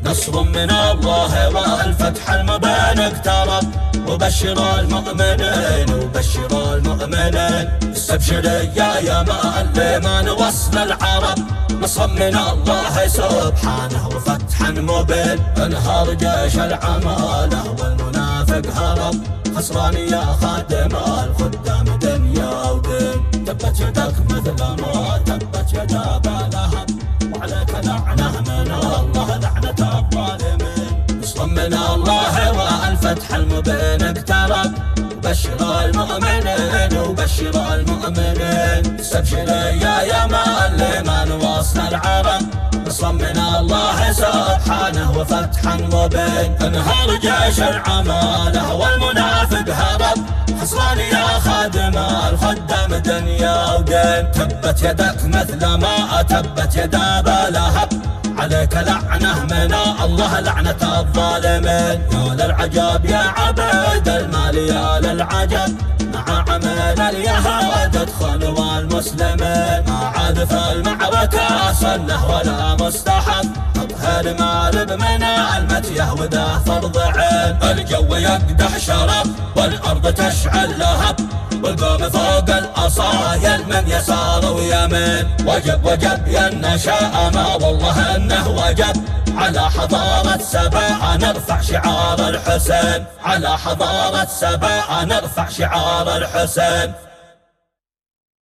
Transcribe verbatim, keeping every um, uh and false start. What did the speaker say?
نصر من الله والفتح المبين اقترب. وبشر المؤمنين وبشر المؤمنين استبشر يا يمان لمن وصل العرب. نصر من الله سبحانه وفتحا مبين. انهار جيش العمالة والمنافق هرب. خسران يا خادم الخدام دنيا ودين. تبت يدك مثل ما تبت يد ابا لهب. وعليك لعنة من الله لعنة الظالمين. نصر من الله والفتح المبين اقترب. وبشر المؤمنين وبشر المؤمنين استبشر يا يمان لمن وصل العرب. نصر من الله سبحانه وفتحا مبين. انهار جيش العمالة والمنافق هرب. خسران يا خادم الخدام دنيا ودين. تبت يدك مثل ما تبت يد ابا لهب. عليك لعنة من الله لعنة الظالمين. يا للعجب يا عبيد المال يا للعجب. مع عمل اليهود ادخلوا المسلمين. ما عاد في المعركة سنة ولا مستحب. تطهر مال من المتيه وده فرض عين. الجو يقدح شرف والارض تشعل لهب. والقوم فوق الاصايل من يسار ويمين. وجب وجب يا النشاء ما والله انه وجب. على حضارة سبا نرفع شعار الحسين. على حضارة سبا نرفع شعار الحسين.